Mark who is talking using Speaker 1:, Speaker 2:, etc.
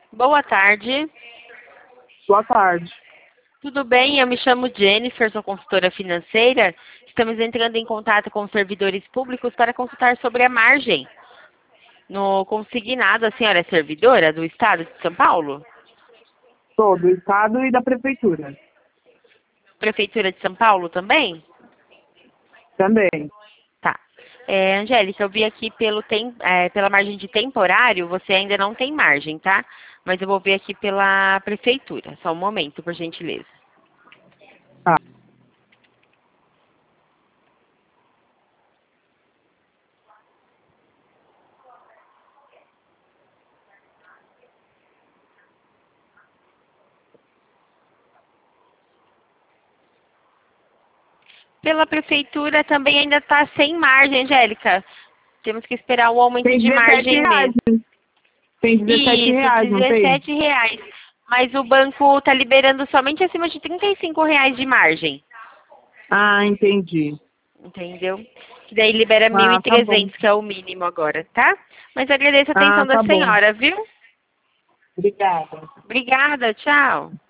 Speaker 1: Boa tarde.
Speaker 2: Boa tarde.
Speaker 1: Tudo bem? Eu me chamo Jennifer, sou consultora financeira. Estamos entrando em contato com os servidores públicos para consultar sobre a margem. No consignado, a senhora é servidora do Estado de São Paulo?
Speaker 2: Sou do Estado e da Prefeitura.
Speaker 1: Prefeitura de São Paulo também?
Speaker 2: Também.
Speaker 1: Tá. Angélica, eu vi aqui pela margem de temporário, você ainda não tem margem, tá? Mas eu vou ver aqui pela prefeitura. Só um momento, por gentileza.
Speaker 2: Tá.
Speaker 1: Pela prefeitura também ainda está sem margem, Angélica. Temos que esperar o aumento
Speaker 2: Tem
Speaker 1: de
Speaker 2: 17
Speaker 1: margem
Speaker 2: reais.
Speaker 1: mesmo.
Speaker 2: Tem 17
Speaker 1: Isso,
Speaker 2: reais, não tem?
Speaker 1: R$ 17. Mas o banco está liberando somente acima de R$ 35 de margem.
Speaker 2: Ah, entendi.
Speaker 1: Entendeu? Que daí libera mil e
Speaker 2: Ah, tá bom.
Speaker 1: trezentos, que é o mínimo agora, tá? Mas agradeço a
Speaker 2: Ah,
Speaker 1: atenção da
Speaker 2: tá bom.
Speaker 1: senhora, viu?
Speaker 2: Obrigada.
Speaker 1: Obrigada, tchau.